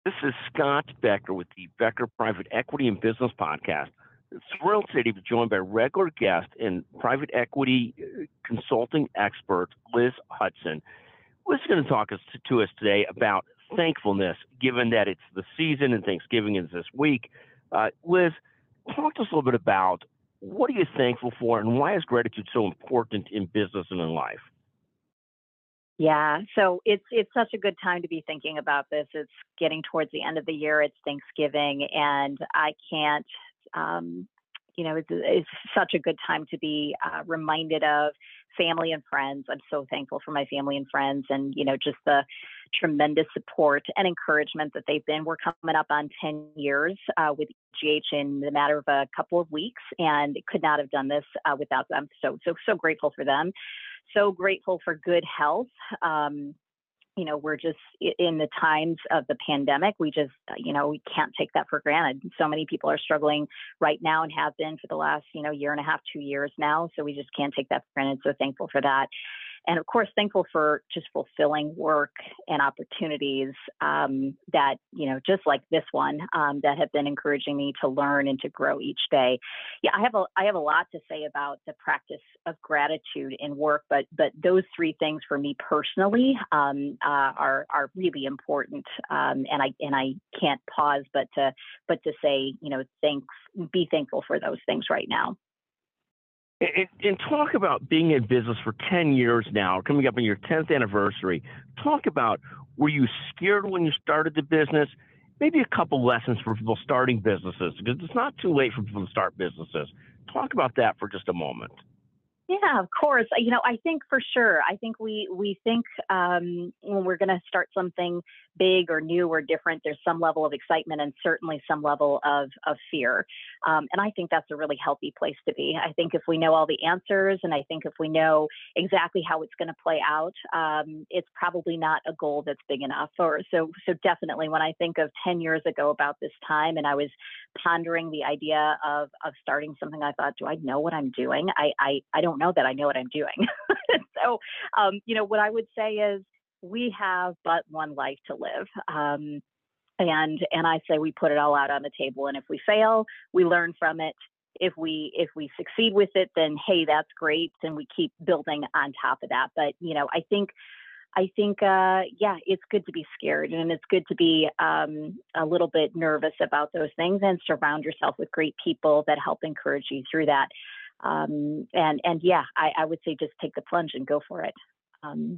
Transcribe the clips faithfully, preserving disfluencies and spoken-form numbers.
This is Scott Becker with the Becker Private Equity and Business Podcast. Thrilled today to be joined by regular guest and private equity uh, consulting expert, Liz Hudson. Liz is going to talk us to, to us today about thankfulness, given that it's the season and Thanksgiving is this week. Uh, Liz, talk to us a little bit about what are you thankful for and why is gratitude so important in business and in life? Yeah, so it's it's such a good time to be thinking about this. It's getting towards the end of the year. It's Thanksgiving, and I can't, um, you know, it's, it's such a good time to be uh, reminded of family and friends. I'm so thankful for my family and friends, and you know, just the tremendous support and encouragement that they've been. We're coming up on ten years uh, with G H in the matter of a couple of weeks, and could not have done this uh, without them. So so so grateful for them. So grateful for good health. Um, you know, we're just in the times of the pandemic. We just, you know, we can't take that for granted. So many people are struggling right now and have been for the last, you know, year and a half, two years now. So we just can't take that for granted. So thankful for that. And of course, thankful for just fulfilling work and opportunities um, that, you know, just like this one, um, that have been encouraging me to learn and to grow each day. Yeah, I have a I have a lot to say about the practice of gratitude in work, but but those three things for me personally um, uh, are are really important, um, and I and I can't pause but to but to say, you know, thanks, be thankful for those things right now. And, and talk about being in business for ten years now, coming up on your tenth anniversary. Talk about, were you scared when you started the business? Maybe a couple lessons for people starting businesses, because it's not too late for people to start businesses. Talk about that for just a moment. Yeah, of course. You know, I think for sure. I think we we think um, when we're going to start something big or new or different, there's some level of excitement and certainly some level of of fear. Um, and I think that's a really healthy place to be. I think if we know all the answers, and I think if we know exactly how it's going to play out, um, it's probably not a goal that's big enough. Or so so definitely when I think of ten years ago about this time, and I was pondering the idea of of starting something, I thought, do I know what I'm doing? I I, I don't know that I know what I'm doing. so, um, you know, what I would say is we have but one life to live. Um, and and I say we put it all out on the table. And if we fail, we learn from it. If we if we succeed with it, then hey, that's great. And we keep building on top of that. But you know, I think I think, uh, yeah, it's good to be scared, and it's good to be um, a little bit nervous about those things, and surround yourself with great people that help encourage you through that. Um, and and yeah, I, I would say just take the plunge and go for it. Um,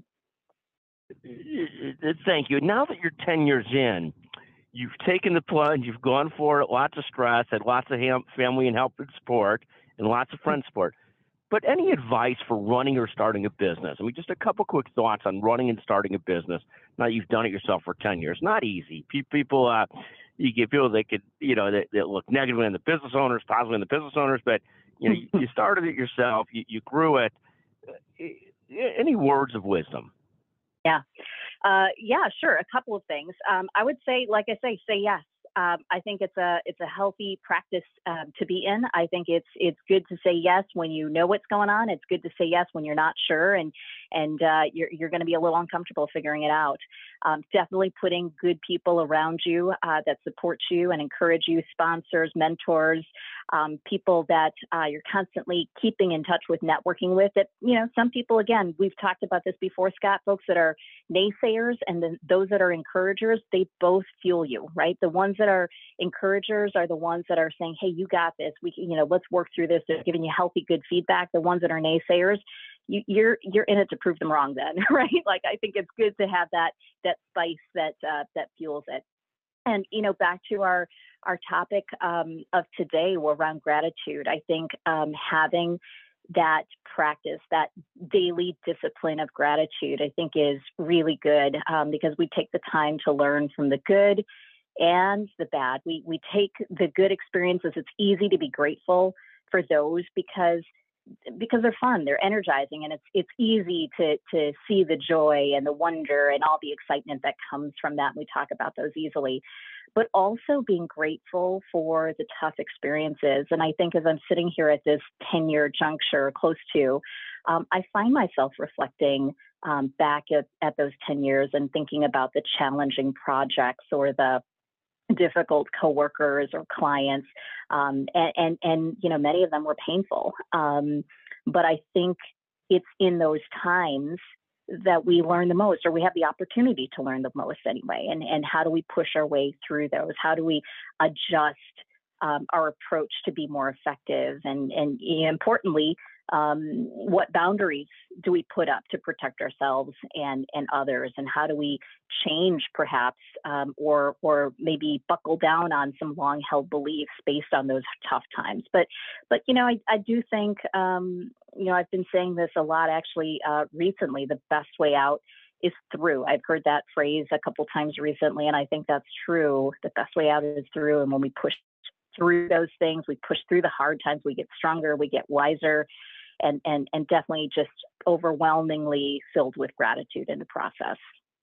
Thank you. Now that you're ten years in, you've taken the plunge, you've gone for it, lots of stress, had lots of ham- family and help and support, and lots of friend support. But any advice for running or starting a business? I mean, just a couple quick thoughts on running and starting a business. Now you've done it yourself for ten years. Not easy. People, uh, you get people that could, you know, that, that look negatively on the business owners, positively on the business owners, but you know, you, you started it yourself. You, you grew it. Uh, Any words of wisdom? Yeah. Uh, yeah, sure. A couple of things. Um, I would say, like I say, say yes. Um, I think it's a it's a healthy practice um, to be in. I think it's it's good to say yes when you know what's going on. It's good to say yes when you're not sure, and and uh, you're you're going to be a little uncomfortable figuring it out. Um, definitely putting good people around you uh, that support you and encourage you, sponsors, mentors, um, people that uh, you're constantly keeping in touch with, networking with. That, you know, some people, again, we've talked about this before, Scott, folks that are naysayers and then those that are encouragers, they both fuel you, right? The ones that are encouragers are the ones that are saying, hey, you got this. We can, you know, let's work through this. They're giving you healthy, good feedback. The ones that are naysayers, you, you're you're in it to prove them wrong then, right? Like, I think it's good to have that that spice that uh, that fuels it. And, you know, back to our our topic um, of today around gratitude, I think um, having that practice, that daily discipline of gratitude, I think is really good um, because we take the time to learn from the good and the bad. We we take the good experiences. It's easy to be grateful for those because because they're fun, they're energizing, and it's it's easy to to see the joy and the wonder and all the excitement that comes from that. And we talk about those easily, but also being grateful for the tough experiences. And I think as I'm sitting here at this ten-year juncture, close to, um, I find myself reflecting um, back at, at those ten years and thinking about the challenging projects or the difficult coworkers or clients, um, and, and and you know many of them were painful. Um, but I think it's in those times that we learn the most, or we have the opportunity to learn the most anyway. And and how do we push our way through those? How do we adjust um, our approach to be more effective? And and importantly, um, what boundaries do we put up to protect ourselves and and others? And how do we change perhaps, um, or or maybe buckle down on some long held beliefs based on those tough times? But but you know I, I do think um, you know I've been saying this a lot actually uh, recently. The best way out is through. I've heard that phrase a couple times recently, and I think that's true. The best way out is through. And when we push through those things, we push through the hard times, we get stronger, we get wiser, and and and definitely just overwhelmingly filled with gratitude in the process.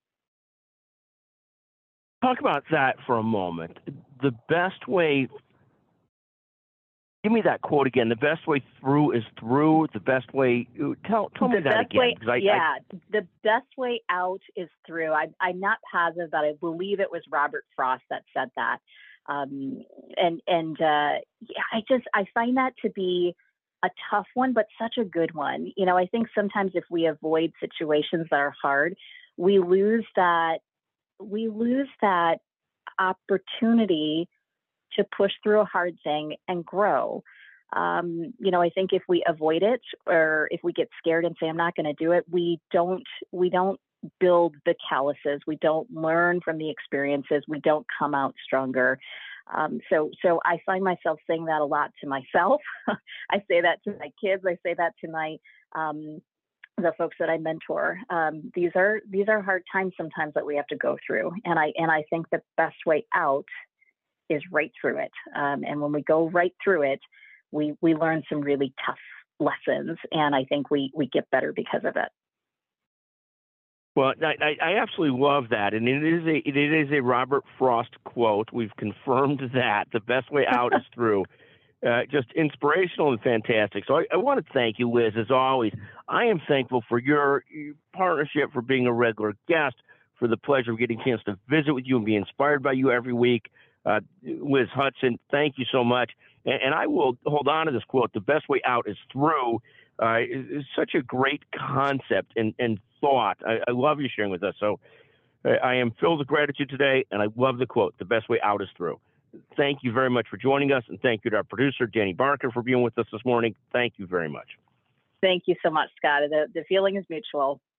Talk about that for a moment. The best way, give me that quote again. The best way through is through. The best way, tell, tell me The that best again. way, 'cause I, yeah, the best way out is through. I, I'm not positive, but I believe it was Robert Frost that said that. Um, and and uh, yeah, I just I find that to be a tough one, but such a good one. You know, I think sometimes if we avoid situations that are hard, we lose that we lose that opportunity to push through a hard thing and grow. Um, you know, I think if we avoid it, or if we get scared and say, I'm not going to do it, we don't, we don't build the calluses. We don't learn from the experiences. We don't come out stronger. Um, so, so I find myself saying that a lot to myself. I say that to my kids. I say that to my, um, the folks that I mentor. Um, these are, these are hard times sometimes that we have to go through. And I, and I think the best way out is right through it. Um, and when we go right through it, we we learn some really tough lessons, and I think we we get better because of it. Well, I, I I absolutely love that, and it is a it is a Robert Frost quote. We've confirmed that the best way out is through. Uh, just inspirational and fantastic. So I, I want to thank you, Liz, as always. I am thankful for your, your partnership, for being a regular guest, for the pleasure of getting a chance to visit with you and be inspired by you every week. Uh, Liz Hudson, thank you so much. And, and I will hold on to this quote, the best way out is through. Uh, is, is such a great concept and, and thought. I, I love you sharing with us. So uh, I am filled with gratitude today, and I love the quote, the best way out is through. Thank you very much for joining us, and thank you to our producer, Danny Barker, for being with us this morning. Thank you very much. Thank you so much, Scott. The, the feeling is mutual.